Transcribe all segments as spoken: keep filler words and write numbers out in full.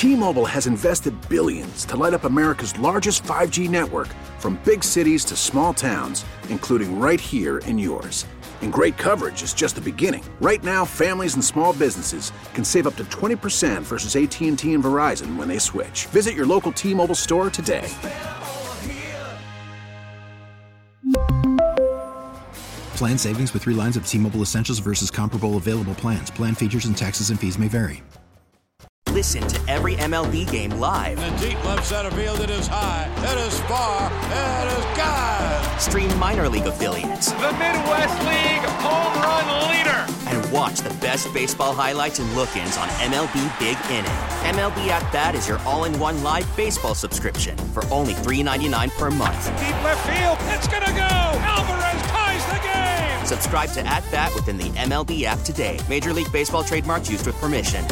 T-Mobile has invested billions to light up America's largest five G network, from big cities to small towns, including right here in yours. And great coverage is just the beginning. Right now, families and small businesses can save up to twenty percent versus A T and T and Verizon when they switch. Visit your local T-Mobile store today. Plan savings with three lines of T-Mobile Essentials versus comparable available plans. Plan features and taxes and fees may vary. Listen to every M L B game live. In the deep left center field, it is high, it is far, it is gone. Stream minor league affiliates. The Midwest League home run leader. And watch the best baseball highlights and look-ins on M L B Big Inning. M L B At Bat is your all-in-one live baseball subscription for only three dollars and ninety-nine cents per month. Deep left field, it's gonna go. Alvarez ties the game. Subscribe to At Bat within the M L B app today. Major League Baseball trademarks used with permission.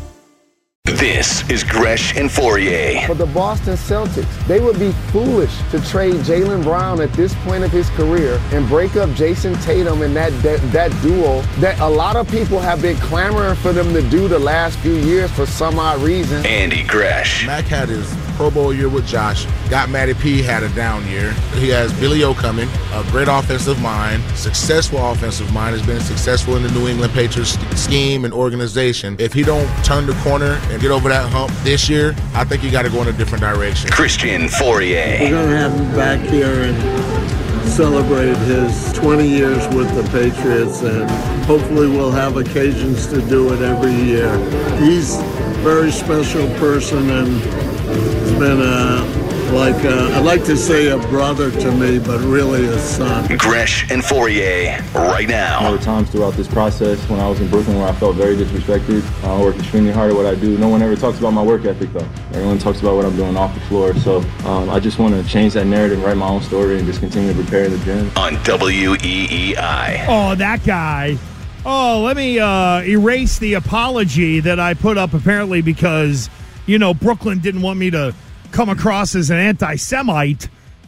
This is Gresh and Fourier. For the Boston Celtics, they would be foolish to trade Jaylen Brown at this point of his career and break up Jason Tatum and that, that that duo that a lot of people have been clamoring for them to do the last few years for some odd reason. Andy Gresh. Mac had his Pro Bowl year with Josh. Got Matty P, had a down year. He has Billy O coming, a great offensive mind, successful offensive mind, has been successful in the New England Patriots scheme and organization. If he don't turn the corner and get over that hump this year, I think you got to go in a different direction. Christian Fourier. We're going to have him back here and celebrate his twenty years with the Patriots, and hopefully we'll have occasions to do it every year. He's a very special person, and it's been a Like uh, I'd like to say a brother to me, but really a son. Gresh and Fourier, right now. There were times throughout this process when I was in Brooklyn where I felt very disrespected. I work extremely hard at what I do. No one ever talks about my work ethic, though. Everyone talks about what I'm doing off the floor. So um, I just want to change that narrative, write my own story, and just continue to prepare in the gym. On W E E I. Oh, that guy. Oh, let me uh, erase the apology that I put up apparently because, you know, Brooklyn didn't want me to come across as an anti-Semite.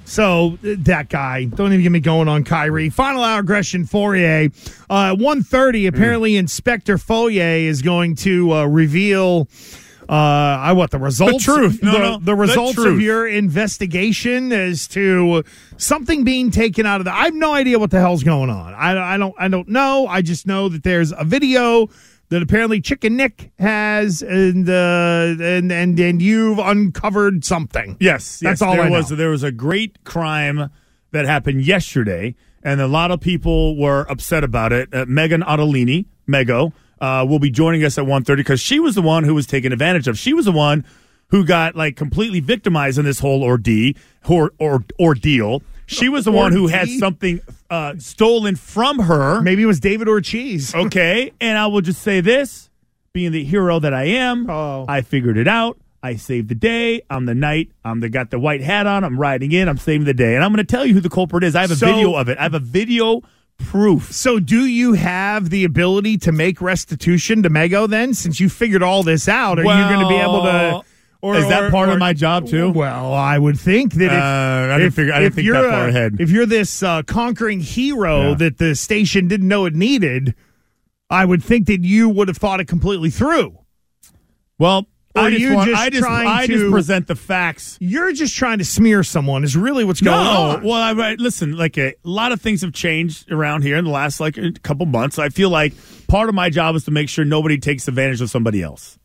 So that guy, don't even get me going on Kyrie. Final hour, Gresh and Fourier. Uh, at one thirty, apparently mm. Inspector Fourier is going to uh, reveal uh, I what the results, the truth, no, the, no, the results the truth. of your investigation as to something being taken out of the. I have no idea what the hell's going on. I, I don't. I don't know. I just know that there's a video that apparently Chicken Nick has, and uh, and and and you've uncovered something. Yes, that's yes, all there I know. was. There was a great crime that happened yesterday, and a lot of people were upset about it. Uh, Megan Ottolini, Mego, uh, will be joining us at one thirty because she was the one who was taken advantage of. She was the one who got like completely victimized in this whole ordeal. Or, or ordeal. She was the one who had something uh, stolen from her. Maybe it was David Ortiz. Okay, and I will just say this. Being the hero that I am, oh. I figured it out. I saved the day. I'm the knight. I'm the got the white hat on. I'm riding in. I'm saving the day. And I'm going to tell you who the culprit is. I have a so, video of it. I have a video proof. So do you have the ability to make restitution to Mego then? Since you figured all this out, are well, you going to be able to... Or, is that part or, of my job too? Well, I would think that if, uh, I didn't, if, figure, I didn't think that far a, ahead. If you're this uh, conquering hero yeah. that the station didn't know it needed, I would think that you would have thought it completely through. Well, or I just, you want, just I, just, I to, just present the facts. You're just trying to smear someone is really what's going no, on. Well, I, I, listen, like a, a lot of things have changed around here in the last like a couple months. I feel like part of my job is to make sure nobody takes advantage of somebody else.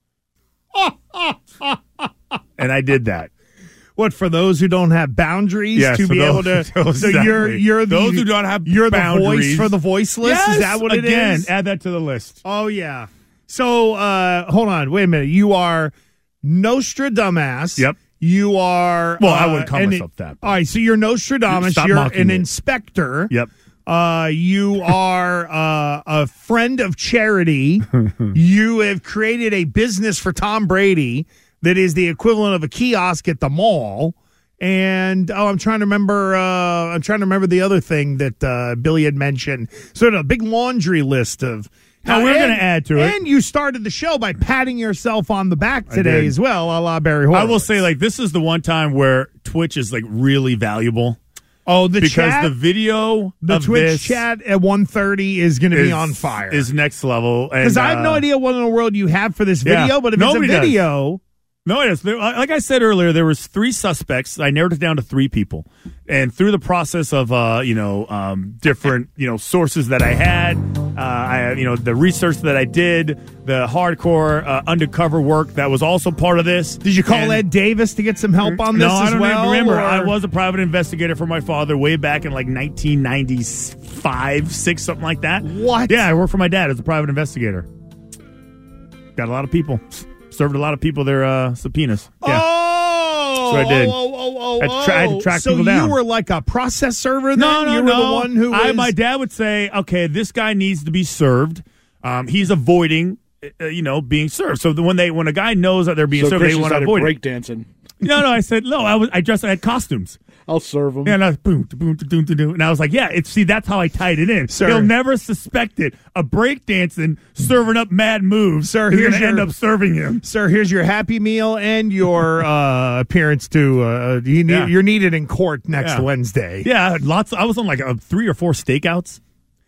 And I did that. What, for those who don't have boundaries yes, to be those, able to? Exactly. So you're you're the, those who don't have you're boundaries. the voice for the voiceless. Yes, is that what it again, is? Add that to the list. Oh yeah. So uh, hold on, wait a minute. You are Nostradamus. Yep. You are. Well, uh, I wouldn't call myself it, that. All right. So you're Nostradamus. Stop You're mocking an it. inspector. Yep. Uh, you are uh, a friend of charity. You have created a business for Tom Brady that is the equivalent of a kiosk at the mall. And oh, I'm trying to remember. Uh, I'm trying to remember the other thing that uh, Billy had mentioned. Sort of a big laundry list of. Now, uh, we're going and- to add to it. And you started the show by patting yourself on the back today as well, a la Barry Horowitz. I will say, like, this is the one time where Twitch is like really valuable. Oh, the because chat, the video, the of Twitch this chat at one thirty is going to be on fire. Is next level Because uh, I have no idea what in the world you have for this video, yeah, but if nobody it's a video, No, it is. Like I said earlier, there was three suspects. I narrowed it down to three people. And through the process of, uh, you know, um, different, you know, sources that I had, uh, I, you know, the research that I did, the hardcore uh, undercover work that was also part of this. Did you call and, Ed Davis to get some help on this no, as I don't well? even remember. Or? I was a private investigator for my father way back in like nineteen ninety-five, six, something like that. What? Yeah, I worked for my dad as a private investigator. Got a lot of people. Served a lot of people their uh, subpoenas. Yeah. Oh, That's what I did. Oh, oh, oh, oh, I tried to track so people down. you were like a process server then? No, no, you no. were the one who was... I, my dad would say, okay, this guy needs to be served. Um, he's avoiding, uh, you know, being served. So the, when they when a guy knows that they're being so served, Chris they want to started avoid it. breakdancing. No, no. I said no. I was. I dressed. I had costumes. I'll serve him. Yeah, and I was boom, boom, boom, boom, and I was like, yeah. It's see, that's how I tied it in. Sir. He'll never suspect it. A breakdancing, serving up mad moves. Sir, is here's gonna your, end up serving him. Sir, here's your Happy Meal and your uh, appearance to. Uh, you need, Yeah. You're needed in court next Yeah. Wednesday. Yeah, lots. I was on like a three or four stakeouts.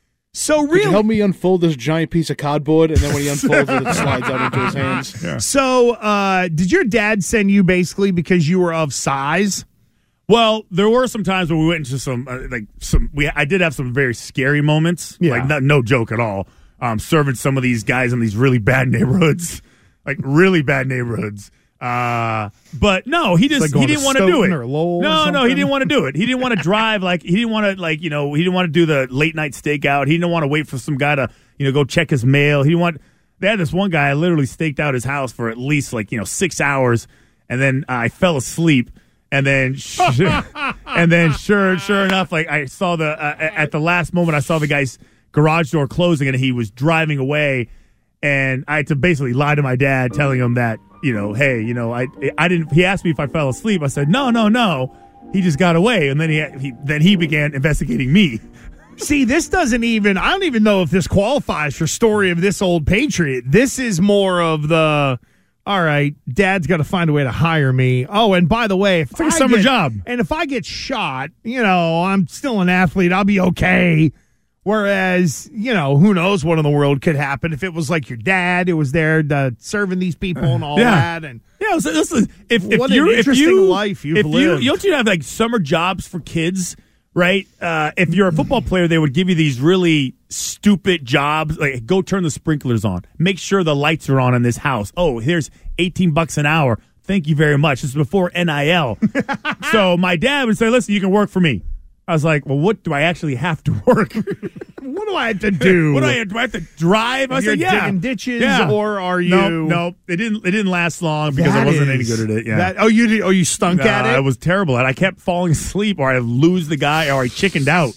So Could really, you help me unfold this giant piece of cardboard, and then when he unfolds it, it slides out into his hands. Yeah. So, uh, did your dad send you basically because you were of size? Well, there were some times where we went into some uh, like some. We I did have some very scary moments. Yeah. Like not, no joke at all. Um, serving some of these guys in these really bad neighborhoods, like really bad neighborhoods. Uh, but no, he just like he going didn't to want to do Stoughton it. or Lowell or no, no, he something? didn't want to do it. He didn't want to drive. Like he didn't want to like you know he didn't want to do the late night stakeout. He didn't want to wait for some guy to you know go check his mail. He didn't want. They had this one guy. I literally staked out his house for at least like you know six hours, and then uh, I fell asleep. And then, sure, and then, sure, sure enough, like I saw the uh, at the last moment, I saw the guy's garage door closing, and he was driving away. And I had to basically lie to my dad, telling him that you know, hey, you know, I I didn't. He asked me if I fell asleep. I said, no, no, no. He just got away, and then he, he then he began investigating me. See, this doesn't even. I don't even know if this qualifies for story of this old patriot. This is more of the. All right, Dad's got to find a way to hire me. Oh, and by the way, if It's like a I summer get- job. and if I get shot, you know, I'm still an athlete. I'll be okay. Whereas, you know, who knows what in the world could happen if it was like your dad who was there uh, serving these people and all Yeah. that. And Yeah, so this is if, if What an you're interesting if you, life you've if you, lived. you don't you have like summer jobs for kids, right? Uh, if you're a football player, they would give you these really stupid jobs, like go turn the sprinklers on, make sure the lights are on in this house. Oh, here's eighteen bucks an hour. Thank you very much. This is before N I L. So my dad would say, "Listen, you can work for me." I was like, "Well, what do I actually have to work? what do I have to do? What do I, do I have to drive?" I You're said, "Yeah, digging ditches, yeah. or are you? No, no, it didn't. It didn't last long because I That wasn't any is- good at it. Yeah. that- oh, you did, oh, you stunk Uh, at it. I was terrible at it. I kept falling asleep, or I lose the guy, or I chickened out.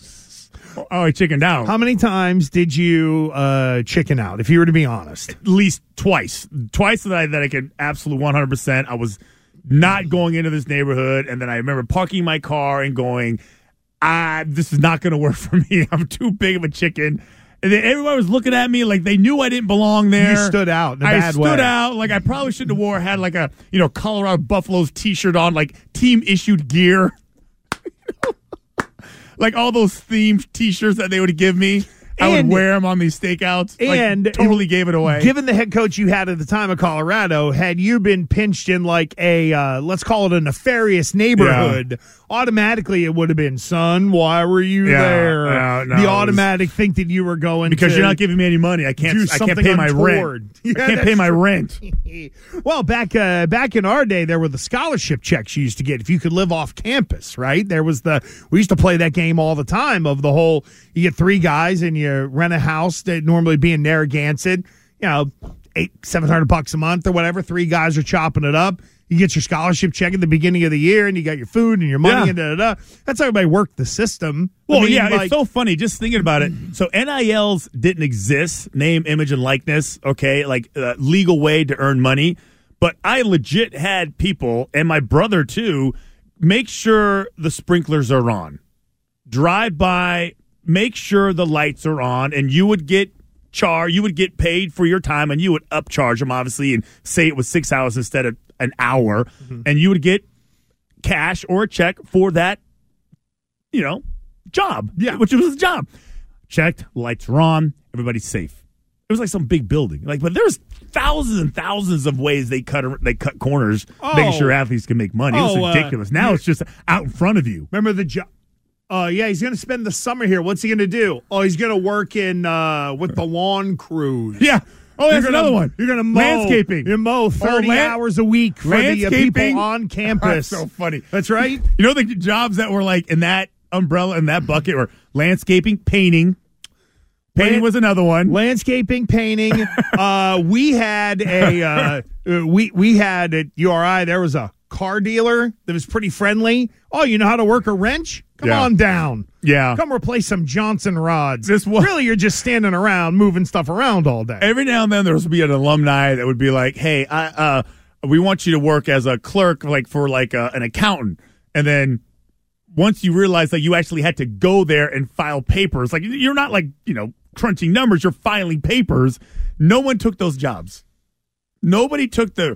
Oh, I chickened out. How many times did you uh, chicken out, if you were to be honest? At least twice. Twice that I that I could absolutely one hundred percent. I was not going into this neighborhood, and then I remember parking my car and going, ah, this is not going to work for me. I'm too big of a chicken. And then everyone was looking at me like they knew I didn't belong there. You stood out in a I bad stood way. out. Like I probably shouldn't have wore, had like a, you know, Colorado Buffaloes t-shirt on, like team issued gear. Like all those themed t-shirts that they would give me. I And- would wear them on these stakeouts. Like, And totally gave it away. Given the head coach you had at the time of Colorado, had you been pinched in like a, uh, let's call it a nefarious neighborhood, automatically it would have been, son, why were you Yeah, there? no, no, the it was- automatic think that you were going because to you're not giving me any money. I can't. do I can't something pay my untoward. rent. Yeah, I can't pay that's my true. rent. Well, back uh, back in our day, there were the scholarship checks you used to get if you could live off campus, right? There was the we used to play that game all the time of the whole you get three guys and you rent a house that normally be in Narragansett, you know, eight seven hundred bucks a month or whatever. Three guys are chopping it up. You get your scholarship check at the beginning of the year, and you got your food and your money Yeah. and da da da. That's how everybody worked the system. I Well, mean, yeah, like- it's so funny just thinking about it. So N I Ls didn't exist, name, image, and likeness, okay, like uh, legal way to earn money. But I legit had people, and my brother too, make sure the sprinklers are on. Drive by, make sure the lights are on, and you would get char, you would get paid for your time, and you would upcharge them, obviously, and say it was six hours instead of an hour, Mm-hmm. and you would get cash or a check for that, you know, job. Yeah. Which was a job. Checked, lights are on, everybody's safe. It was like some big building. Like, but there's thousands and thousands of ways they cut they cut corners, oh. making sure athletes can make money. It was oh, ridiculous. Uh, now it's just out in front of you. Remember the job? Uh, yeah, he's going to spend the summer here. What's he going to do? Oh, he's going to work in uh, with the lawn crews. Yeah. Oh, that's gonna, another one. You're going to mow. Landscaping. You mow thirty oh, land- hours a week for the uh, people on campus. That's so funny. That's right. You know the jobs that were like in that umbrella, in that bucket, were landscaping, painting. Painting Land- was another one. Landscaping, painting. uh, we had a uh, we we had at U R I. There was a car dealer that was pretty friendly. Oh, you know how to work a wrench? Come yeah. on down. Yeah, come replace some Johnson rods. This was- really, you're just standing around moving stuff around all day. Every now and then there would be an alumni that would be like, "Hey, I, uh, we want you to work as a clerk, like for like a, an accountant," and then. Once you realize that you actually had to go there and file papers, like you're not like, you know, crunching numbers, you're filing papers. No one took those jobs. Nobody took the.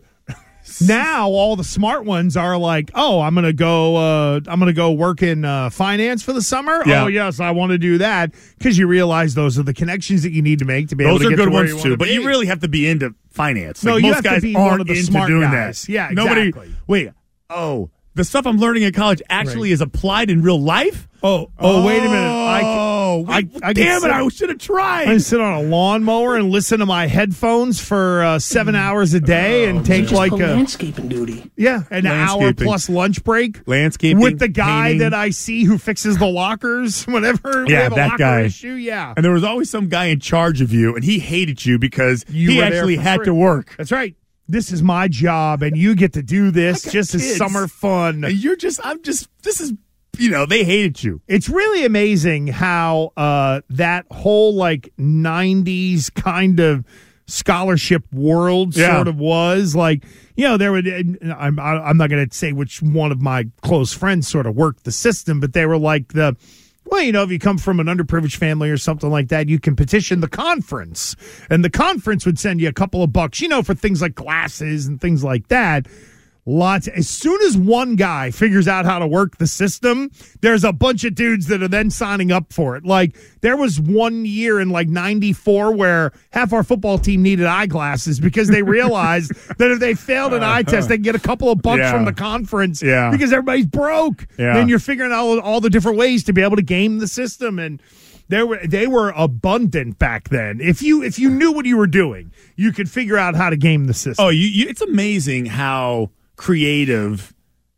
Now all the smart ones are like, oh, I'm gonna go, uh, I'm gonna go work in uh, finance for the summer. Yeah. Oh yes, I want to do that because you realize those are the connections that you need to make to be those able to are get good to where ones you too. But be. you really have to be into finance. Like no, most you have guys to be aren't one of the into smart doing guys. that. Yeah, Nobody. exactly. Wait. Oh. The stuff I'm learning in college actually right. is applied in real life? Oh, oh, oh wait a minute. I, oh, I, I damn sit, it, I should have tried. I sit on a lawnmower and listen to my headphones for uh, seven hours a day and oh, take like a landscaping duty. Yeah, an hour plus lunch break. Landscaping. With the guy painting. that I see who fixes the lockers whenever yeah, we have a that locker guy. issue. Yeah. And there was always some guy in charge of you, and he hated you because you he actually had free. to work. That's right. This is my job, and you get to do this just kids. as summer fun. And you're just, I'm just, this is, you know, they hated you. It's really amazing how uh, that whole like nineties kind of scholarship world yeah. sort of was. Like, you know, there would, I'm, I'm not going to say which one of my close friends sort of worked the system, but they were like the, well, you know, if you come from an underprivileged family or something like that, you can petition the conference. And the conference would send you a couple of bucks, you know, for things like glasses and things like that. Lots. As soon as one guy figures out how to work the system, there's a bunch of dudes that are then signing up for it. Like, there was one year in like ninety-four where half our football team needed eyeglasses because they realized that if they failed an eye test, they could get a couple of bucks yeah. from the conference yeah. because everybody's broke. Yeah. Then you're figuring out all the different ways to be able to game the system. And they were they were abundant back then. If you if you knew what you were doing, you could figure out how to game the system. Oh, you, you, it's amazing how creative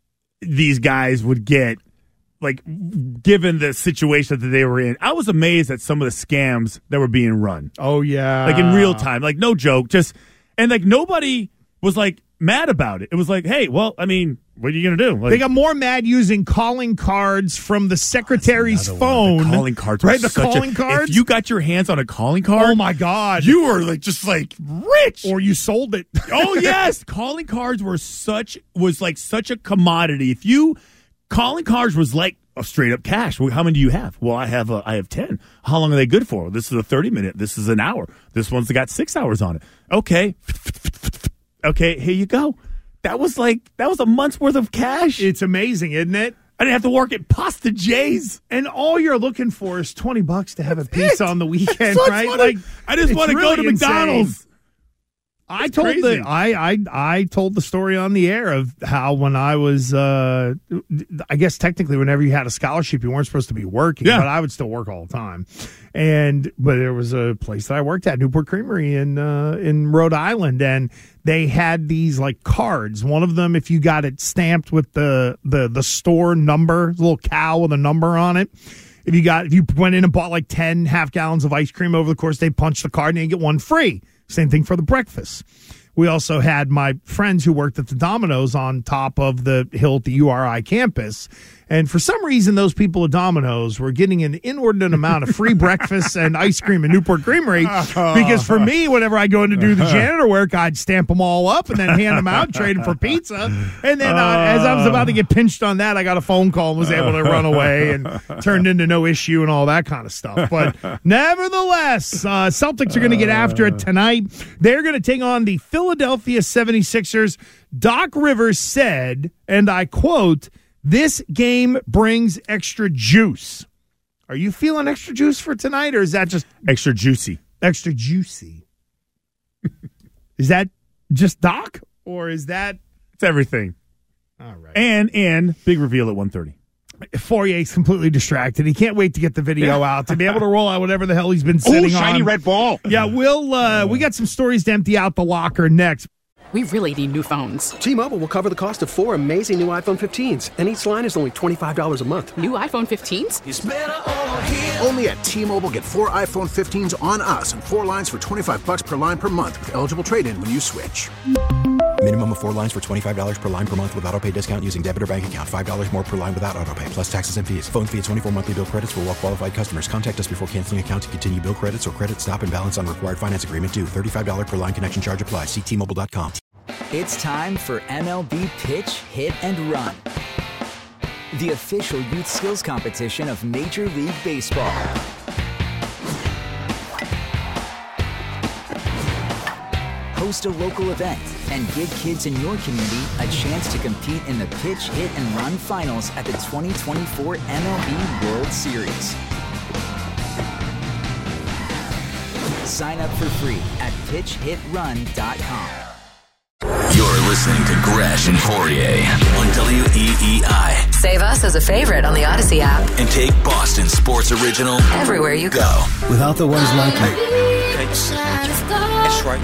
these guys would get, like, given the situation that they were in. I was amazed at some of the scams that were being run. Oh, yeah. Like, in real time. Like, no joke. Just, and, like, nobody was, like, mad about it. It was like, hey, well, I mean, what are you going to do? Like, they got more mad using calling cards from the secretary's phone. The calling cards. Right, the such calling a, cards? If you got your hands on a calling card. Oh, my God. You were, like, just, like, rich. Or you sold it. Oh, yes. Calling cards were such, was, like, such a commodity. If you, calling cards was like a straight up cash. Well, how many do you have? Well, I have a, I have ten. How long are they good for? This is a thirty minute. This is an hour. This one's got six hours on it. Okay. Okay, here you go. That was like, that was a month's worth of cash. It's amazing, isn't it? I didn't have to work at Pasta J's. And all you're looking for is twenty bucks to have a pizza on the weekend, right? Wanna, like, I just want to really go to McDonald's. Insane. I told crazy. the I, I I told the story on the air of how when I was uh, I guess technically whenever you had a scholarship you weren't supposed to be working, yeah. but I would still work all the time. And but there was a place that I worked at, Newport Creamery in uh, in Rhode Island, and they had these like cards. One of them, if you got it stamped with the the the store number, a little cow with a number on it. If you got if you went in and bought like ten half gallons of ice cream over the course, they punch the card and you get one free. Same thing for the breakfast. We also had my friends who worked at the Domino's on top of the hill at the U R I campus. And for some reason, those people at Domino's were getting an inordinate amount of free breakfast and ice cream in Newport Creamery. Because for me, whenever I go in to do the janitor work, I'd stamp them all up and then hand them out, trade them for pizza. And then uh, as I was about to get pinched on that, I got a phone call and was able to run away and turned into no issue and all that kind of stuff. But nevertheless, uh, Celtics are going to get after it tonight. They're going to take on the Philadelphia seventy-sixers. Doc Rivers said, and I quote, "This game brings extra juice." Are you feeling extra juice for tonight, or is that just extra juicy? extra juicy. Is that just Doc, or is that it's everything? All right. And and big reveal at one thirty. Fourier's completely distracted. He can't wait to get the video Yeah. out to be able to roll out whatever the hell he's been sitting Ooh, shiny on. red ball. Yeah, we'll uh, we got some stories to empty out the locker next. We really need new phones. T-Mobile will cover the cost of four amazing new iPhone fifteens, and each line is only twenty-five dollars a month. New iPhone fifteens? It's better over here. Only at T-Mobile, get four iPhone fifteens on us and four lines for twenty-five bucks per line per month with eligible trade-in when you switch. Minimum of four lines for twenty-five dollars per line per month with autopay discount using debit or bank account. five dollars more per line without autopay, plus taxes and fees. Phone fee at twenty-four monthly bill credits for well-qualified customers. Contact us before canceling account to continue bill credits or credit stop and balance on required finance agreement due. thirty-five dollars per line connection charge applies. See T Mobile dot com. It's time for M L B Pitch, Hit, and Run, the official youth skills competition of Major League Baseball. Host a local event and give kids in your community a chance to compete in the Pitch, Hit, and Run finals at the twenty twenty-four M L B World Series. Sign up for free at pitch hit run dot com. You're listening to Gresh and Fourier on W E E I. Save us as a favorite on the Odyssey app. And take Boston Sports Original everywhere you go. Without the ones like you. Okay. That's right.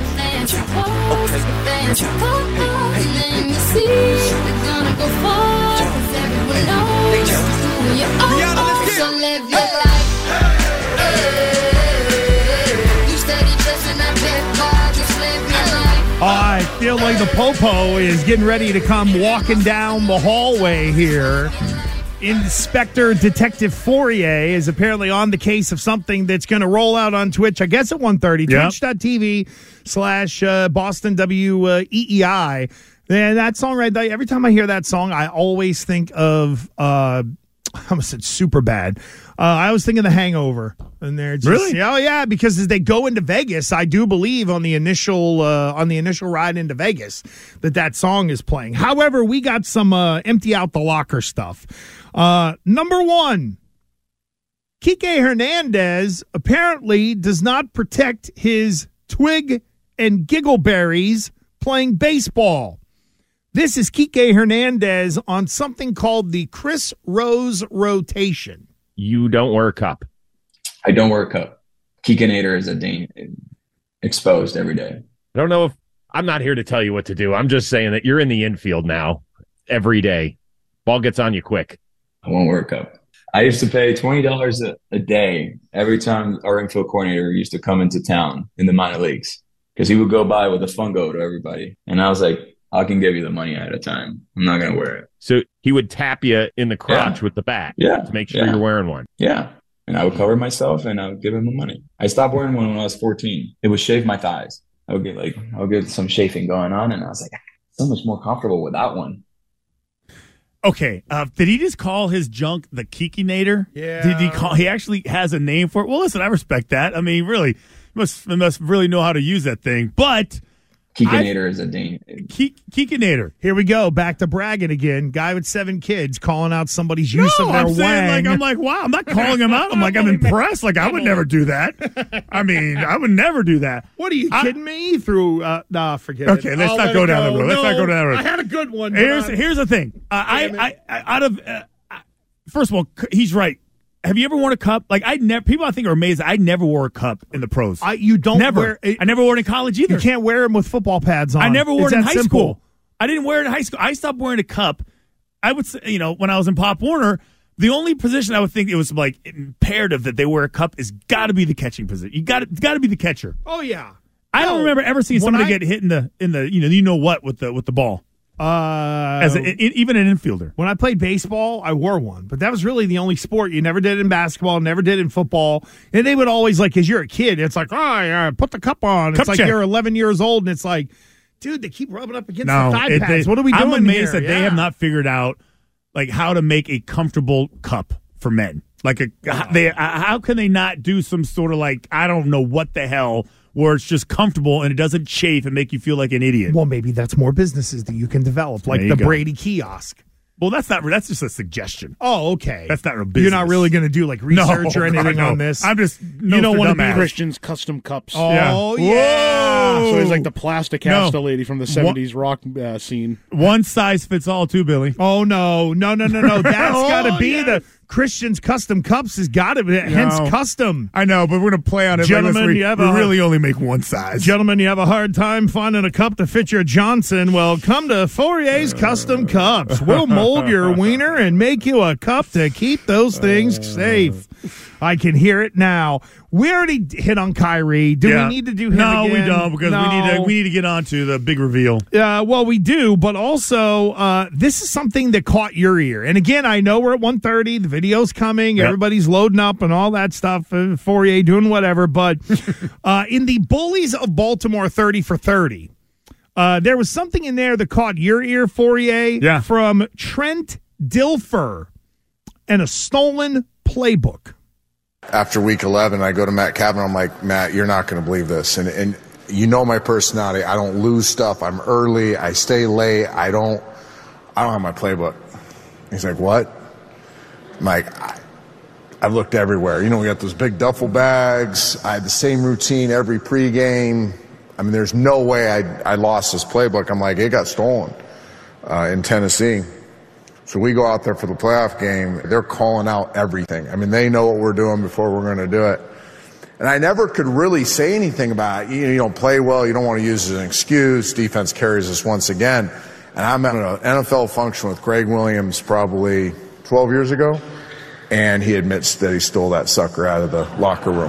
Oh, I feel like the Popo is getting ready to come walking down the hallway here. Inspector Detective Fourier is apparently on the case of something that's going to roll out on Twitch, I guess at one thirty, Yep. twitch.tv slash Boston W E E I. And that song right there, every time I hear that song, I always think of, uh, I almost said super bad. Uh, I always think of The Hangover. And they're just, Really? Oh, yeah, because as they go into Vegas, I do believe on the initial uh, on the initial ride into Vegas that that song is playing. However, we got some uh, empty out the locker stuff. Uh, number one, Kike Hernandez apparently does not protect his twig and giggleberries playing baseball. This is Kike Hernandez on something called the Chris Rose rotation. You don't wear a cup. I don't wear a cup. Kikinator is a dang exposed every day. I don't know if I'm not here to tell you what to do. I'm just saying that you're in the infield now every day. Ball gets on you quick. I won't wear a cup. I used to pay twenty dollars a, a day every time our infield coordinator used to come into town in the minor leagues because he would go by with a fungo to everybody. And I was like, I can give you the money ahead of time. I'm not going to wear it. So he would tap you in the crotch Yeah. with the bat Yeah. to make sure Yeah. you're wearing one. Yeah. And I would cover myself and I would give him the money. I stopped wearing one when I was fourteen. It would shave my thighs. I would get like, I would get some chafing going on. And I was like, so much more comfortable without one. Okay, uh, did he just call his junk the Kikinator? Yeah. Did he call? He actually has a name for it. Well, listen, I respect that. I mean, really, must must really know how to use that thing. But Kikinator is a dang. Kik, Kikinator. Here we go. Back to bragging again. Guy with seven kids calling out somebody's use No, of their I'm saying wang. like I'm like wow. I'm not calling him out. I'm like I'm impressed. Like I would never do that. I mean, I would never do that. What are you I- kidding me? Through uh, nah, forget it. Okay, let's I'll not let go it down the road. Let's No, not go down the road. I had a good one. but Here's I- here's the thing. Uh, I, Damn I, it. I out of uh, I- first of all, c- he's right. Have you ever worn a cup? Like I never. People I think are amazed. I never wore a cup in the pros. I, you don't never. wear it, I never wore it in college either. You can't wear them with football pads on. I never wore It's it in that high simple. school. I didn't wear it in high school. I stopped wearing a cup. I would say, you know, when I was in Pop Warner, the only position I would think it was like imperative that they wear a cup is got to be the catching position. You got to got to be the catcher. Oh yeah. I don't No, remember ever seeing when somebody I- get hit in the in the you know you know what with the with the ball Uh, as a, in, even an infielder. When I played baseball, I wore one, but that was really the only sport. You never did it in basketball, never did it in football. And they would always, like, as you're a kid, it's like, oh, yeah, put the cup on. Cup it's like check. you're eleven years old, and it's like, dude, they keep rubbing up against No, the thigh it- pads. they- What are we doing I'm amazed here? that they Yeah. have not figured out like how to make a comfortable cup for men. Like a how, they uh, how can they not do some sort of like I don't know what the hell where it's just comfortable and it doesn't chafe and make you feel like an idiot. Well, maybe that's more businesses that you can develop, like There the you go. Brady kiosk. Well, that's not. That's just a suggestion. Oh, okay. That's not real business. You're not really going to do like research no, or anything God, no. on this. I'm just. You don't want to be Christian's custom cups. Oh yeah. yeah. So he's like the plastic No. Asta lady from the seventies rock uh, scene. One size fits all, too, Billy. Oh no, no, no, no, no. That's Oh, got to be yes. the Christian's custom cups. Has got to be hence No. custom. I know, but we're going to play on it. Gentlemen, we, you have we a- really only make one size. Gentlemen, you have a hard time finding a cup to fit your Johnson. Well, come to Fourier's Custom Cups. We'll mold your wiener and make you a cup to keep those things safe. I can hear it now. We already hit on Kyrie. Do Yeah. we need to do him No, again? we don't because No. we need to we need to get on to the big reveal. Uh, well, we do, but also uh, this is something that caught your ear. And again, I know we're at one thirty. The video's coming. Yep. Everybody's loading up and all that stuff. Uh, Fourier doing whatever. But uh, in the Bullies of Baltimore thirty for thirty, uh, there was something in there that caught your ear, Fourier, Yeah. from Trent Dilfer and a stolen playbook. After week eleven, I go to Matt Kavanaugh. I'm like, Matt, you're not going to believe this. And, and you know my personality. I don't lose stuff. I'm early. I stay late. I don't, I don't have my playbook. He's like, what? I'm like, I, I've looked everywhere. You know, we got those big duffel bags. I had the same routine every pregame. I mean, there's no way I, I lost this playbook. I'm like, it got stolen uh, in Tennessee. So we go out there for the playoff game. They're calling out everything. I mean, they know what we're doing before we're going to do it. And I never could really say anything about it. You, you don't play well. You don't want to use it as an excuse. Defense carries us once again. And I'm at an N F L function with Greg Williams probably twelve years ago. And he admits that he stole that sucker out of the locker room.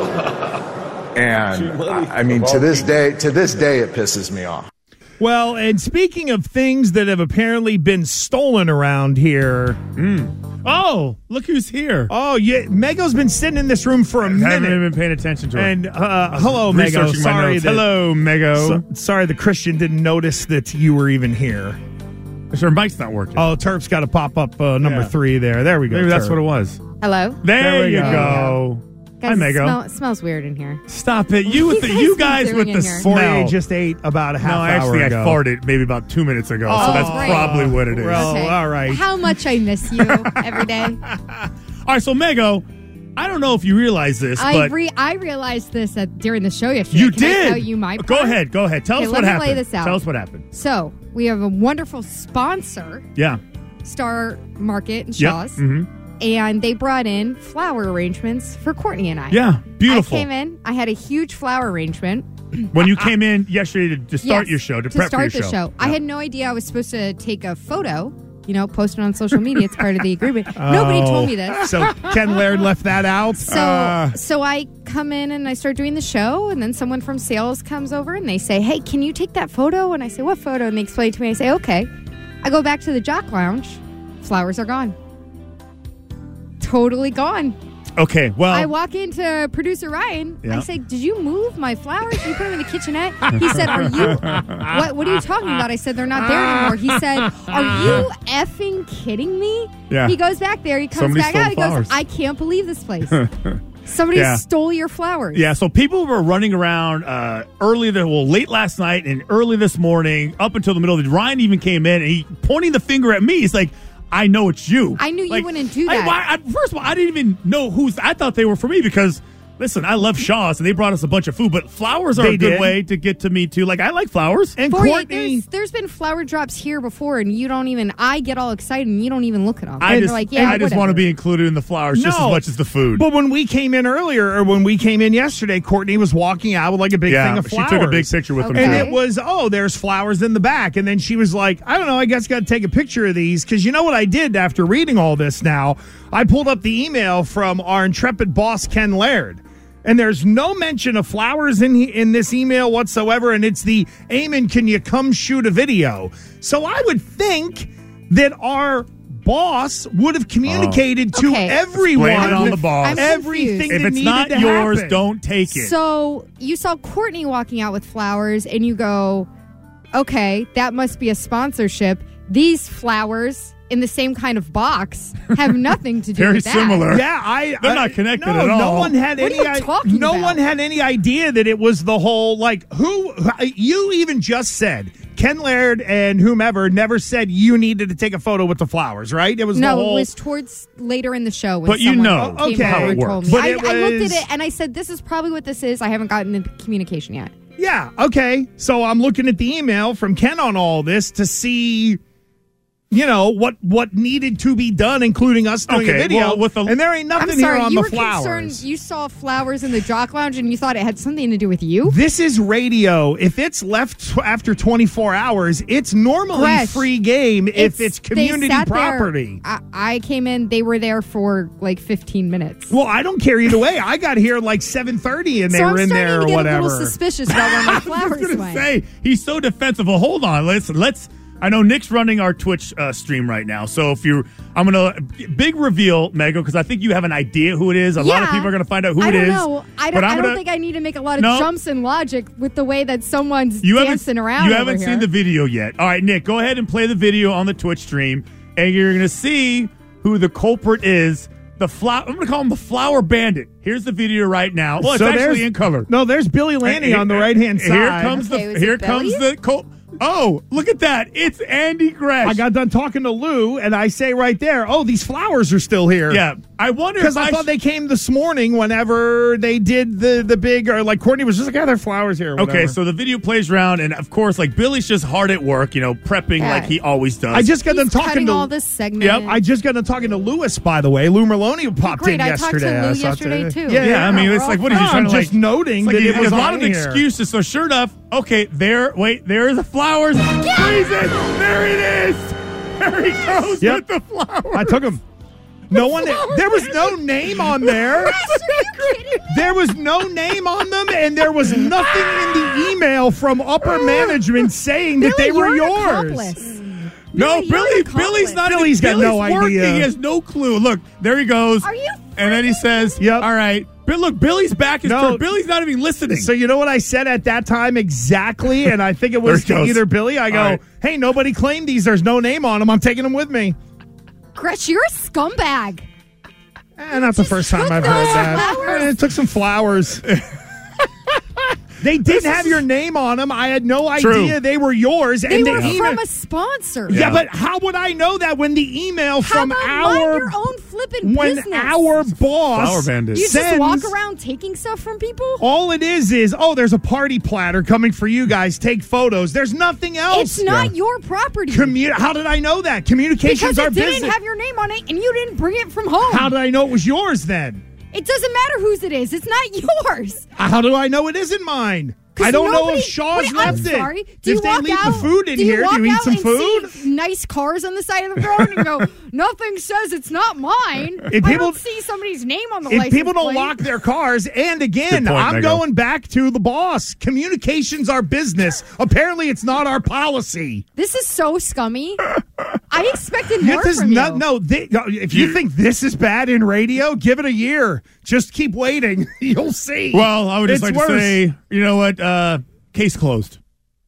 And I, I mean, to this day, to this day, it pisses me off. Well, and speaking of things that have apparently been stolen around here. Mm. Oh, look who's here. Oh, yeah. Mego's been sitting in this room for a I minute. haven't even been paying attention to her. And uh, hello, Mego. researching my Sorry notes. that, Hello, Mego. so- sorry the Christian didn't notice that you were even here. Sure, mic's not working. Oh, Terp's got to pop up uh, number Yeah. three there. There we go. Maybe that's Terp. what it was. Hello. There, There we you go. go. Guys, Hi, it Mego. smell, it smells weird in here. Stop it. You with the you guys with the Fourier smell. just ate about a half no, hour actually, ago. I farted maybe about two minutes ago, Oh, so that's great. probably what it is. Well, Okay. all right. How much I miss you every day. All right, so Mego, I don't know if you realize this, I but re- I realized this at, during the show yesterday. you Can did. I tell you my Go part? ahead. Go ahead. Tell Okay, us let what me happened. lay this out. Tell us what happened. So we have a wonderful sponsor, Yeah. Star Market and Yep. Shaw's. Mm-hmm. And they brought in flower arrangements for Courtney and I. Yeah, beautiful. I came in. I had a huge flower arrangement. When you came in yesterday to, to start Yes, your show, to, to prep start for your the show. I had no idea I was supposed to take a photo, you know, post it on social media. It's part of the agreement. Nobody told me this. So Ken Laird left that out. So, Uh. so I come in and I start doing the show, and then someone from sales comes over and they say, "Hey, can you take that photo?" And I say, "What photo?" And they explain it to me. I say, "Okay." I go back to the Jock Lounge. Flowers are gone. Totally gone. Okay, well. I walk into producer Ryan. Yeah. I say, "Did you move my flowers? You put them in the kitchenette?" He said, "Are you? What? What are you talking about?" I said, "They're not there anymore." He said, "Are you effing kidding me?" Yeah. He goes back there. He comes Somebody back stole out. He flowers. goes, "I can't believe this place. Somebody Yeah. stole your flowers." Yeah, so people were running around uh, early, the, well, late last night and early this morning, up until the middle of the Ryan even came in and he pointing the finger at me. He's like, I know it's you. I knew you Like, wouldn't do I- that. why- I- first of all, I didn't even know who's. I thought they were for me because, listen, I love Shaw's and they brought us a bunch of food, but flowers are They a good did. way to get to me too. Like, I like flowers. And For you, Courtney, there's, there's been flower drops here before, and you don't even. I get all excited, and you don't even look at them. I and just, they're like, yeah, I just want to be included in the flowers just as No. much as the food. but when we came in earlier, or when we came in yesterday, Courtney was walking out with like a big Yeah, thing of she flowers. took a big picture with them, Okay. And too. it was, oh, there's flowers in the back. And then she was like, I don't know, I guess got to take a picture of these. Because you know what I did after reading all this now? I pulled up the email from our intrepid boss, Ken Laird. And there's no mention of flowers in in this email whatsoever. And it's the, Eamon, can you come shoot a video? So I would think that our boss would have communicated to Okay. everyone Blame it on the boss. I'm everything If that it's needed not to yours, happen. don't take it. So you saw Courtney walking out with flowers, and you go, okay, that must be a sponsorship. These flowers in the same kind of box have nothing to do Very with that. similar. Yeah, I. They're I- not connected no, at No all. one had What any. are you i- talking no about? one had any idea that it was the whole like who. You even just said, Ken Laird and whomever never said you needed to take a photo with the flowers, right? It was no, the whole... it was towards later in the show. When But you someone know came okay. over how it and told works. me. But I, it I looked was- at it and I said, "This is probably what this is." I haven't gotten the communication yet. Yeah, okay. So I'm looking at the email from Ken on all this to see, you know, what what needed to be done, including us doing Okay, a video. well, with the- and there ain't nothing I'm sorry, here on you the were flowers. concerned. You saw flowers in the Jock Lounge and you thought it had something to do with you. This is radio. If it's left t- after twenty-four hours, it's normally Gresh, free game if it's they community sat there- property. I, I came in. They were there for like fifteen minutes. Well, I don't care either way. I got here like seven thirty and they so were I'm in starting there to or get whatever. a little suspicious about where my flowers gonna went. say he's so defensive. Well, hold on. Let's let's. I know Nick's running our Twitch uh, stream right now, so if you, I'm gonna big reveal, Mego, because I think you have an idea who it is. A lot of Yeah. people are gonna find out who I it don't is. know. I but don't. I'm I don't gonna- think I need to make a lot of No. jumps in logic with the way that someone's you dancing haven't, around. You over haven't here. seen the video yet. All right, Nick, go ahead and play the video on the Twitch stream, and you're gonna see who the culprit is. The flower. I'm gonna call him the Flower Bandit. Here's the video right now. Well, it's So there's- actually in color. No, there's Billy Lanny on the right-hand side. Here comes Okay, the. was it Here Billy? comes the. Cul- oh, look at that! It's Andy Gresh. I got done talking to Lou, and I say right there, oh, these flowers are still here. Yeah, I wonder Because if I I thought sh- they came this morning whenever they did the, the big, or like Courtney was just like, yeah, there are flowers here. or Okay, whatever. so the video plays around, and of course, like Billy's just hard at work, you know, prepping Yeah. like he always does. I just got He's done talking cutting to all this segment. Yep, I just got done talking to Lewis, by the way. Lou Merloni popped Great, in I talked to yesterday. Lou I saw yesterday, today. too. Yeah, yeah, I mean, we're it's all like, what are you No, trying I'm to just like? noting It's like that he it has was a lot on of here. excuses. So sure enough, okay, there. Wait, there is the flowers. Freeze it! There it is. There he goes Yep. with the flowers. I took him. No one. There was no name on there. There was no name on them, and there was nothing in the email from upper management saying that Billy, they were you're an yours. accomplice. No, Billy, you're Billy. an accomplice. Billy's not. Billy's got no Billy's working. idea. He has no clue. Look, there he goes. Are you? And then he says, Yep. All right. But look, Billy's back is No. turned. Billy's not even listening. So you know what I said at that time exactly, and I think it was There to it goes. either Billy. I go, All right. hey, nobody claimed these. There's no name on them. I'm taking them with me. Gretch, you're a scumbag. Eh, not the first time I've heard that. Eh, it took some flowers. They didn't have your name on them. I had no idea True. they were yours. They and were the email- from a sponsor. yeah, Yeah. but how would I know that when the email How from about our mind your own flipping when business? our boss Flower bandit. you just sends, walk around taking stuff from people? all it is is oh, there's a party platter coming for you guys. Take photos. There's nothing else. It's not your property. Commu- How did I know that? Communications because are it didn't business. have your name on it and you didn't bring it from home. How did I know it was yours then? It doesn't matter whose it is. It's not yours. How do I know it isn't mine? 'Cause I don't know nobody- if Shaw's wait, left I'm it. sorry. Do you if they walk leave out, the food in do you here, walk do you eat out some and food? See nice cars on the side of the road and go, nothing says it's not mine. If I people- don't see somebody's name on the If license people don't plate. lock their cars, and again, Good point, I'm Mego. going back to the boss. Communications are business. Apparently, it's not our policy. This is so scummy. I expected more This is from not, you. no, thi- if you think this is bad in radio, give it a year. Just keep waiting. You'll see. Well, I would just It's like worse. to say, you know what? Uh, case closed.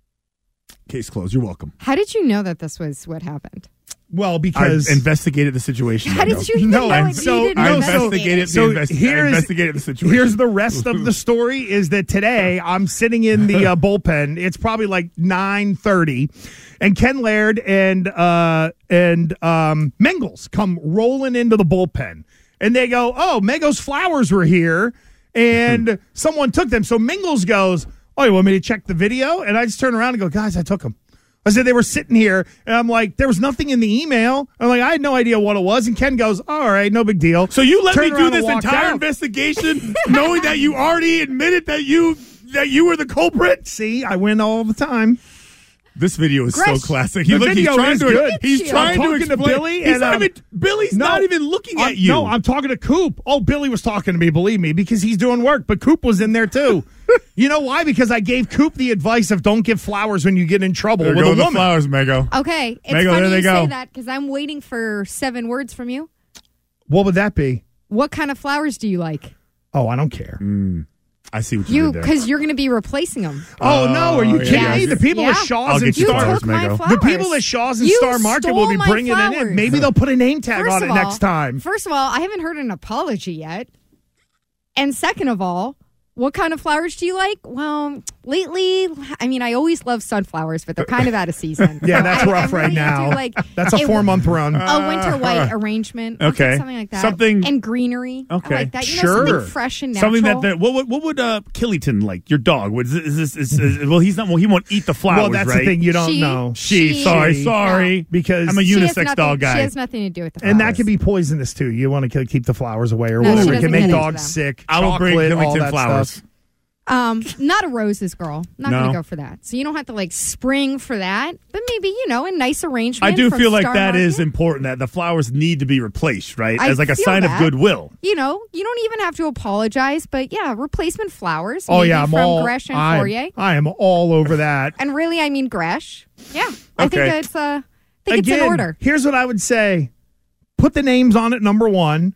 Case closed. You're welcome. How did you know that this was what happened? Well, because I investigated the situation. How Mego. did you even No, know and it? so- you didn't I no, investigate investigated, it? the So invest- I here's- investigated the situation. Here's the rest of the story is that today I'm sitting in the uh, bullpen. It's probably like nine thirty, and Ken Laird and uh, and um, Mingles come rolling into the bullpen. And they go, oh, Mego's flowers were here, and someone took them. So Mingles goes, oh, you want me to check the video? And I just turn around and go, guys, I took them. I said they were sitting here, and I'm like, there was nothing in the email. I'm like, I had no idea what it was. And Ken goes, all right, no big deal. So you let Turned me do around and this walked entire out. investigation, knowing that you already admitted that you that you were the culprit. See, I win all the time. This video is Gresh, so classic. He the look, he's video trying is to. good. He's I'm trying to talking to explain. Billy he's and, not um, even. Billy's No, not even looking I'm- at you. No, I'm talking to Coop. Oh, Billy was talking to me, believe me, because he's doing work. But Coop was in there too. You know why? Because I gave Coop the advice of don't give flowers when you get in trouble There with go a the woman. flowers, Mego. Okay, it's Mego, funny there they you go. say that because I'm waiting for seven words from you. What would that be? What kind of flowers do you like? Oh, I don't care. Mm, I see what you, You, did there. because you're going to be replacing them. Oh, no, are you Oh, kidding yeah. me? The people Yeah. at Shaw's I'll and get you Star flowers, took my Mego. flowers. The people at Shaw's and You Star Market will stole be my bringing it flowers. in. Maybe they'll put a name tag First on it of next all- time. First of all, I haven't heard an apology yet. And second of all, What kind of flowers do you like? Well, lately, I mean, I always love sunflowers, but they're kind of out of season. Yeah, that's I, rough I'm right really now. into, like, That's a a- four-month run. A winter white arrangement. Okay. Something like that. Something- And greenery. Okay. I like that. You know, Sure. something fresh and natural. Something that, that what would what would uh, Killington like? Your dog? What is this? Is this is, is, well, he's not. Well, he won't eat the flowers. Well, that's right? the thing. You don't She- know. She. She- sorry. She- Sorry. No. Because I'm a She has unisex nothing- dog guy. She has nothing to do with the flowers. And that can be poisonous, too. You want to keep the flowers away or No, she whatever. It doesn't can make get into dogs them. sick. I will bring chocolate, all Killington that flowers. stuff. Um, not a roses girl. Not No. going to go for that. So you don't have to like spring for that, but maybe you know a nice arrangement. I do from feel like Star that Market. is important. That the flowers need to be replaced, right? I As like a feel sign that. of goodwill. You know, you don't even have to apologize, but yeah, replacement flowers. Oh, maybe yeah. I'm from all, Gresh and I'm- Fourier. I am all over that. And really, I mean Gresh. Yeah, I think Okay. it's uh, I think Again, it's in order. here's what I would say. Put the names on it, number one.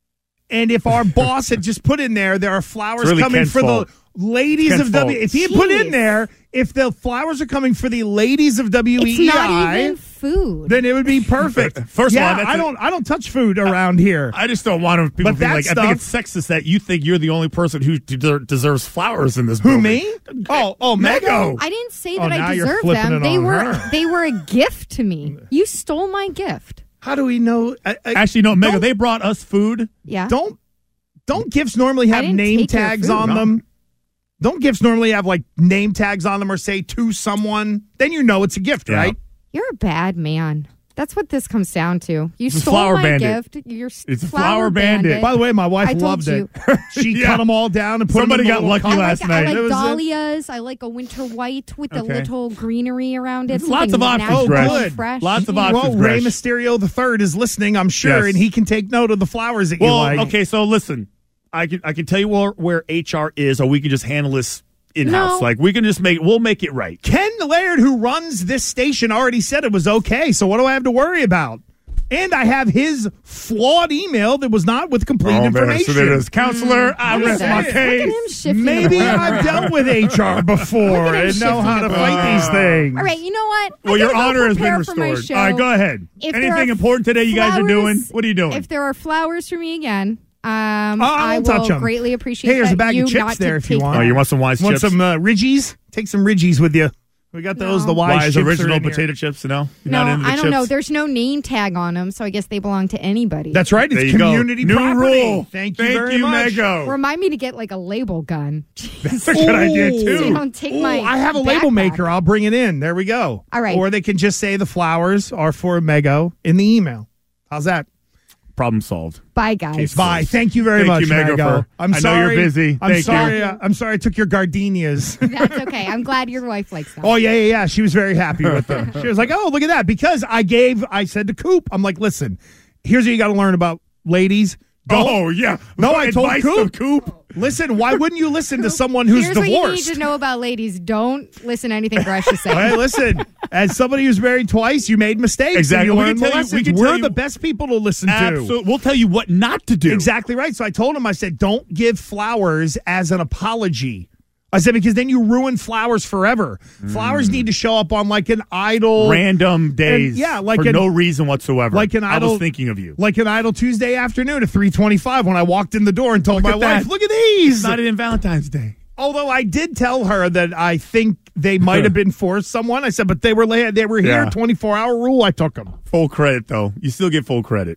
And if our boss had just put in there, there are flowers It's really coming Ken's for fault. the ladies Ken's of W. fault. If he had put in Jeez. there, if the flowers are coming for the ladies of W E E I, It's not even food. then it would be perfect. First of yeah, all, that's I a- don't, I don't touch food around here. I just don't want people But to be that like. I stuff- think it's sexist that you think you're the only person who de- deserves flowers in this. Who building. me? Oh, oh, Mego. I didn't say Oh, that now I you're deserve flipping them. it They on were her. they were a gift to me. You stole my gift. How do we know? I, I, Actually, no, Mega. Don't- They brought us food. Yeah. Don't don't gifts normally I have didn't name take your tags food. on No. them? Don't gifts normally have like name tags on them or say to someone? Then you know it's a gift, Yeah. right? You're a bad man. That's what this comes down to. You It's a stole flower my bandit. gift. You're s- It's a flower, flower bandit. By the way, my wife I told loved you. it. She Yeah. cut them all down and put Somebody them in got a little lucky cup. last I night. like That was it. dahlias. I like a winter white with the Okay. little greenery around it. There's lots something of options, natural Gresh. and Oh, good. fresh. Lots of Yeah. options. Well, Rey Gresh. Mysterio the third is listening, I'm sure, Yes. and he can take note of the flowers that you Well, like. okay. So listen, I can I can tell you where where H R is, or we can just handle this in house. No. Like we can just make we'll make it right. Ken Laird, who runs this station, already said it was okay. So what do I have to worry about? And I have his flawed email that was not with complete Oh, information. Man, so there it is. Counselor, I Look rest at my that. Look at him case. shifting Maybe the blame. I've dealt with H R before Look at him and know how to shifting the fight blame. these things. All right, you know what? I Well, your gotta go honor has been prepare for my restored. show. All right, go ahead. If there Anything are important today you guys are doing? flowers- What are you doing? If there are flowers for me again, um, Oh, I I'll will touch 'em. greatly appreciate Hey, here's that a bag you of chips not there to if you take want. Oh, that. you want some wise Want chips? some uh, Ridgies? Take some Ridgies with you. We got those, No. the wise, Wise chips are original in here. potato chips? No, You're No, not into the I don't chips? know. There's no name tag on them, so I guess they belong to anybody. That's right. It's There you go. community New property. rule. Thank you Thank very you, much. Mego. Remind me to get like a label gun. That's a good idea Ooh. too. So you don't take Ooh, my I have a label backpack. maker. I'll bring it in. There we go. All right. Or they can just say the flowers are for Mego in the email. How's that? Problem solved. Bye, guys. Bye. Thank you very Thank much, you, Mego, Mego. for- I'm I know sorry. you're busy. I'm Thank sorry. you. uh, I'm sorry I took your gardenias. That's okay. I'm glad your wife likes them. Oh yeah, yeah, yeah. She was very happy with them. She was like, "Oh, look at that!" Because I gave, I said to Coop, "I'm like, listen, here's what you got to learn about ladies." Don't- Oh yeah. No, I told Advice Coop. of Coop. Listen, why wouldn't you listen to someone who's Here's what you need divorced? to know about ladies. Don't listen to anything Gresh is saying. Hey, listen, as somebody who's married twice, you made mistakes. Exactly. And you We learned can the tell you- lessons. we can We're tell you- the best people to listen to. Absolutely. We'll tell you what not to do. Exactly right. So I told him, I said, don't give flowers as an apology. I said, because then you ruin flowers forever. Flowers need to show up on like an idol. Random days. And, yeah, like for an- no reason whatsoever. like an I idol- was thinking of you. Like an idle Tuesday afternoon at three twenty-five when I walked in the door and told Look my at wife, that. look at these. It's not even Valentine's Day. Although I did tell her that I think they might have been for someone. I said, but they were la- they were here, Yeah. twenty-four hour rule. I took them. Full credit though. You still get full credit.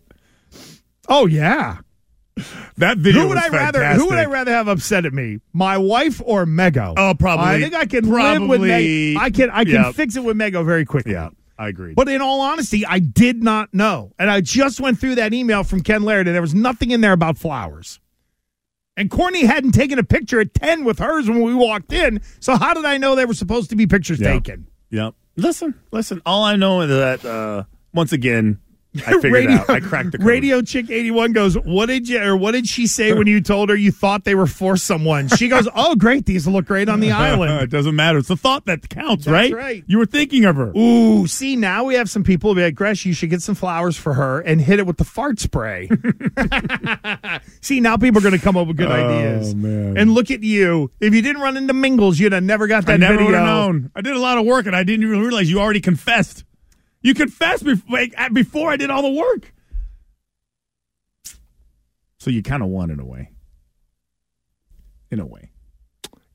Oh, yeah. That video Who would was I rather? fantastic. Who would I rather have upset at me? My wife or Mego? Oh, probably. I think I can live with Probably. Mego. I can. I can Yep. fix it with Mego very quickly. Yeah, I agree. But in all honesty, I did not know, and I just went through that email from Ken Laird, and there was nothing in there about flowers. And Courtney hadn't taken a picture at ten with hers when we walked in. So how did I know there were supposed to be pictures Yeah. taken? Yep. Listen, listen. All I know is that uh, once again, I figured Radio, it out. I cracked the code. Radio Chick eighty-one goes, what did you or what did she say when you told her you thought they were for someone? She goes, oh, great, these look great on the island. It doesn't matter. It's the thought that counts, That's right? right. You were thinking of her. Ooh, see, now we have some people be like, Gresh, you should get some flowers for her and hit it with the fart spray. See, now people are going to come up with good Oh, ideas. man. And look at you. If you didn't run into Mingles, you'd have never got that I never would video. have known. I did a lot of work, and I didn't even realize you already confessed. You confessed before, like, before I did all the work. So you kind of won in a way. In a way.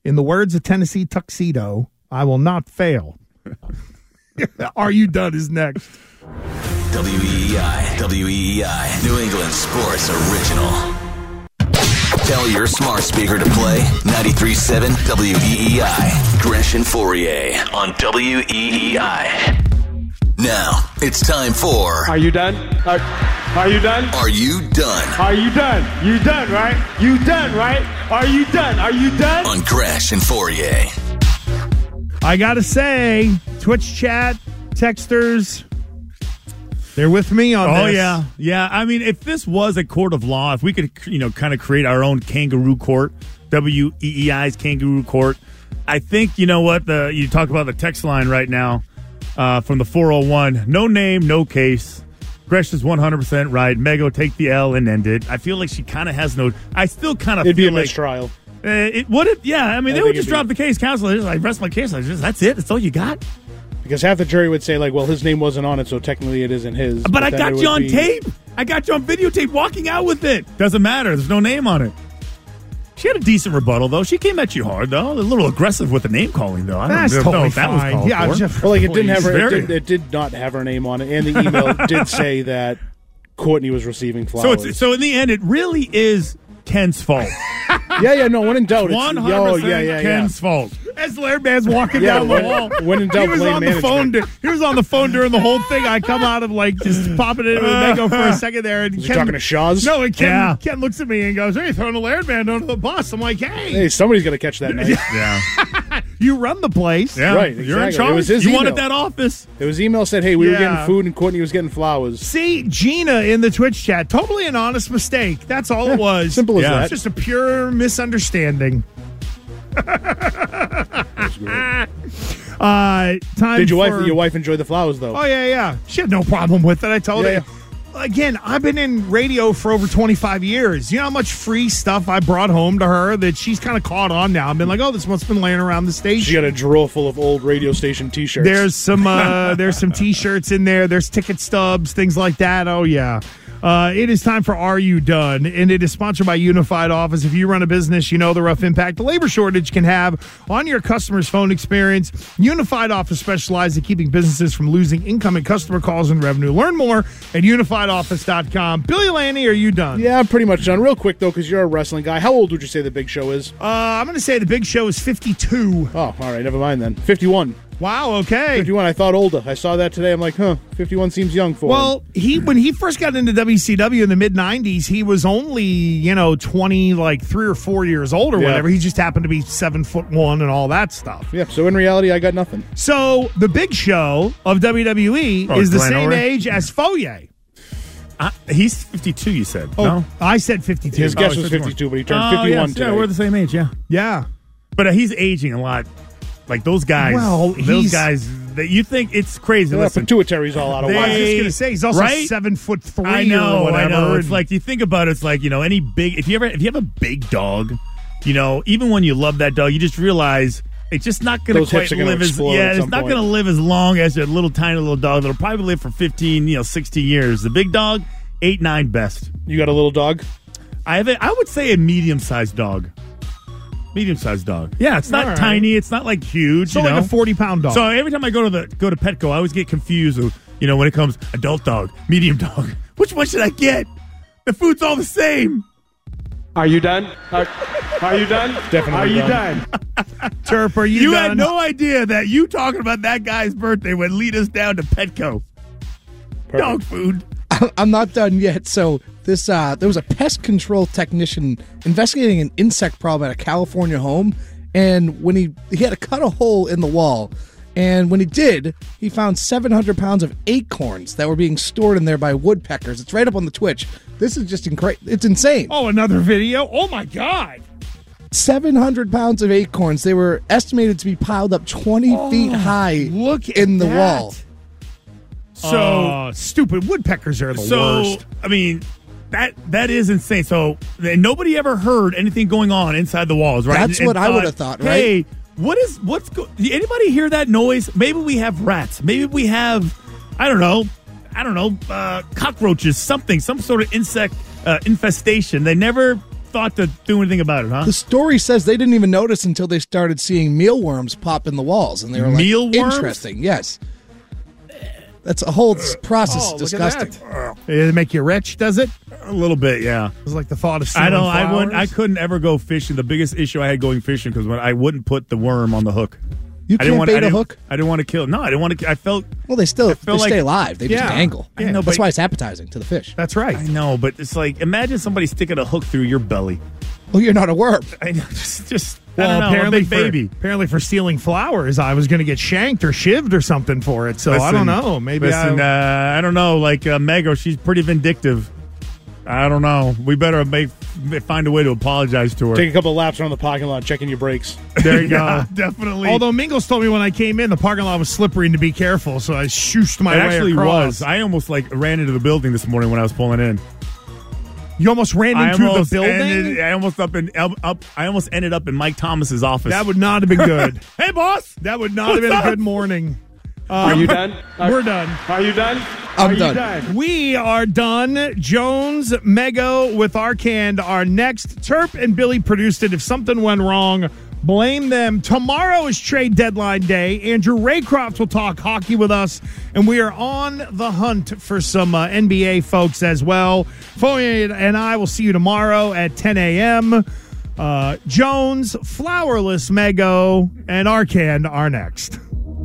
In the words of Tennessee Tuxedo, I will not fail. Are You Done is next. W E E I, W E E I, New England Sports Original. Tell your smart speaker to play ninety-three point seven W E E I. Gresh and Fourier on W E E I. Now, it's time for... Are you done? Are, are you done? Are you done? Are you done? You done, right? You done, right? Are you done? Are you done? On Gresh and Fourier. I gotta say, Twitch chat, texters, they're with me on oh, this. Oh, yeah. Yeah, I mean, if this was a court of law, if we could, you know, kind of create our own kangaroo court, W E E I's kangaroo court, I think, you know what, the you talk about the text line right now uh, from the four oh one, no name, no case. Gresh is one hundred percent right. Mego, take the L and end it. I feel like she kind of has no, I still kind of It'd feel be a like, mistrial. Uh, it would it? Yeah, I mean, I they would think just it'd drop be- the case. Counsel, I rest my case. I just, that's it. That's all you got. Because half the jury would say, like, well, his name wasn't on it, so technically it isn't his. But I then got it you would on be- tape. I got you on videotape walking out with it. Doesn't matter. There's no name on it. She had a decent rebuttal, though. She came at you hard, though. A little aggressive with the name calling, though. I don't That's know totally if that was fine. called Yeah, for. just- Well, like, it didn't have her, it Very- did, it did not have her name on it, and the email did say that Courtney was receiving flowers. So, it's, so in the end, it really is Ken's fault. yeah, yeah, no, when in doubt, it's one hundred yo, percent yeah, yeah, yeah. Ken's fault. As Laird Man's walking Yeah, down when- the wall, when in doubt, he was blame on the management. phone. dur- He was on the phone during the whole thing. I come out of like just popping it with Mego for a second there, and Was he Ken, talking to Shaw's? No, and Ken, Yeah. Ken looks at me and goes, "Hey, throwing the Laird Man under the bus." I'm like, "Hey, Hey, somebody's gonna catch that night. Yeah. you run the place, Yeah. Right, You're in exactly. charge. It was his you email. wanted that office. It was email said, hey, we were Yeah. getting food and Courtney was getting flowers. See, Gina in the Twitch chat, totally an honest mistake. That's all it was. Simple as Yeah. that. It's just a pure misunderstanding. uh, time Did your for, wife your wife enjoy the flowers though? Oh, yeah, yeah. She had no problem with it. I told Yeah, her. Again, I've been in radio for over twenty-five years. You know how much free stuff I brought home to her that she's kind of caught on now. I've been like, oh, this must have been laying around the station. She got a drawer full of old radio station T-shirts. There's some uh, there's some T-shirts in there. There's ticket stubs, things like that. Oh yeah. Uh, it is time for Are You Done? And it is sponsored by Unified Office. If you run a business, you know the rough impact the labor shortage can have on your customer's phone experience. Unified Office specializes in keeping businesses from losing incoming customer calls and revenue. Learn more at unified office dot com. Billy Lanny, are you done? Yeah, I'm pretty much done. Real quick though, because you're a wrestling guy. How old would you say the Big Show is? Uh, I'm going to say the Big Show is fifty-two. Oh, all right, never mind then. fifty-one. Wow, okay. fifty-one. I thought older. I saw that today. I'm like, huh, fifty-one seems young for him. Well, he when he first got into W C W in the mid nineties, he was only, you know, twenty, like three or four years old or Yeah. whatever. He just happened to be seven foot one and all that stuff. Yeah, so in reality, I got nothing. So the Big Show of W W E Oh, is the Glenn same Orr? age as Fourier. Uh, he's fifty-two, you said. Oh, no? I said fifty-two. His Oh, guess he's was fifty-one. fifty-two, but he turned Oh, fifty-one yes, today. yeah, we're the same age, yeah. Yeah. But uh, he's aging a lot. Like those guys. Well, those he's- guys that you think it's crazy. Yeah, Listen, pituitary's all out of They- I was whack. just going to say, he's also Right? seven foot three I know, or whatever. I know. It's and- like you think about it, it's like, you know, any big if you ever if you have a big dog, you know, even when you love that dog, you just realize it's just not going to Those quite hips are gonna live as explode yeah, at it's some not point. going to live as long as a little tiny little dog that'll probably live for fifteen, you know, sixteen years. The big dog, eight, nine best. You got a little dog? I have a, I would say a medium sized dog. Medium sized dog. Yeah, it's not All right. tiny. It's not like huge. so you like know? a forty pound dog. So every time I go to the go to Petco, I always get confused. With, you know, when it comes adult dog, medium dog. Which one should I get? The food's all the same. Are you done? Are, are you done? Definitely Are you done. done? Turp, are you, You done? had no idea that you talking about that guy's birthday would lead us down to Petco. Dog food. I'm not done yet. So this uh, there was a pest control technician investigating an insect problem at a California home, and when he he had to cut a hole in the wall, and when he did, he found seven hundred pounds of acorns that were being stored in there by woodpeckers. It's right up on the Twitch. This is just incredible. It's insane. Oh, another video? Oh, my God. seven hundred pounds of acorns. They were estimated to be piled up twenty feet high Look at in the that. wall. So Oh, stupid woodpeckers are the so worst. I mean that that is insane. So and nobody ever heard anything going on inside the walls, right? That's And what I would have thought, right? Hey, what is what's go- did anybody hear that noise? Maybe we have rats. Maybe we have I don't know. I don't know, uh, cockroaches, something, some sort of insect uh, infestation. They never thought to do anything about it, huh? The story says they didn't even notice until they started seeing mealworms pop in the walls, and they were like, Mealworms? interesting. Yes. That's a whole process. Oh, disgusting. Does it make you rich, does it? A little bit, yeah. It's like the thought of I stealing don't. I wouldn't. I flowers. couldn't ever go fishing. The biggest issue I had going fishing because when I wouldn't put the worm on the hook. You I didn't can't want, bait I a didn't, hook? I didn't want to kill. No, I didn't want to. I felt. Well, they still I they felt like- stay alive. They just Yeah. dangle. I know, That's but- why it's appetizing to the fish. That's right. I know, but it's like imagine somebody sticking a hook through your belly. Well, you're not a worm. I know, just, just Well, I don't know, apparently, a big for, baby. apparently for stealing flowers, I was going to get shanked or shivved or something for it. So I Listen, don't know. Maybe listen, I. uh, I don't know. Like uh, Mego, she's pretty vindictive. I don't know. We better make find a way to apologize to her. Take a couple of laps around the parking lot, checking your brakes. There you Yeah, go. Definitely. Although Mingles told me when I came in, the parking lot was slippery and to be careful, so I shooshed my it way actually across. was. I almost like ran into the building this morning when I was pulling in. You almost ran I into almost the building? Ended, I almost up in up, up. I almost ended up in Mike Thomas's office. That would not have been good. Hey, boss. That would not What's have been up? a good morning. Uh, Are you done? We're done. Are you done? I'm Are done. You done? We are done. Jones, Mego with Arcand are next. Terp and Billy produced it. If something went wrong, blame them. Tomorrow is trade deadline day. Andrew Raycroft will talk hockey with us, and we are on the hunt for some uh, N B A folks as well. Foye and I will see you tomorrow at ten a.m. Uh, Jones, Flowerless, Mego, and Arcand are next.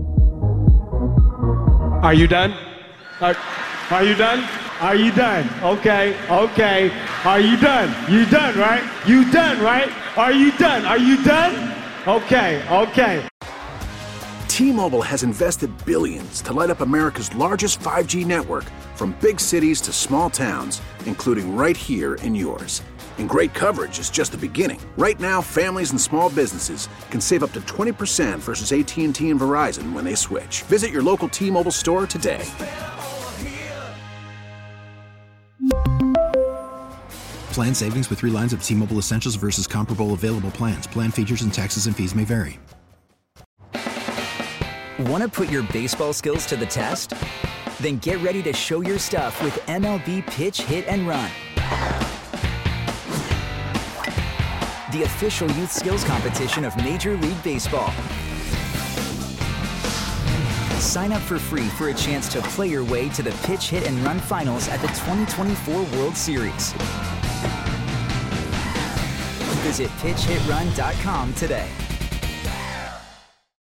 Are you done? Are, are you done? Are you done? Okay, okay. Are you done? You done, right? You done, right? Are you done? Are you done? Okay, okay. T-Mobile has invested billions to light up America's largest five G network, from big cities to small towns, including right here in yours. And great coverage is just the beginning. Right now, families and small businesses can save up to twenty percent versus A T and T and Verizon when they switch. Visit your local T-Mobile store today. Plan savings with three lines of T-Mobile Essentials versus comparable available plans. Plan features and taxes and fees may vary. Want to put your baseball skills to the test? Then get ready to show your stuff with M L B Pitch, Hit, and Run. The official youth skills competition of Major League Baseball. Sign up for free for a chance to play your way to the Pitch, Hit, and Run finals at the twenty twenty-four World Series. Visit pitch hit run dot com today.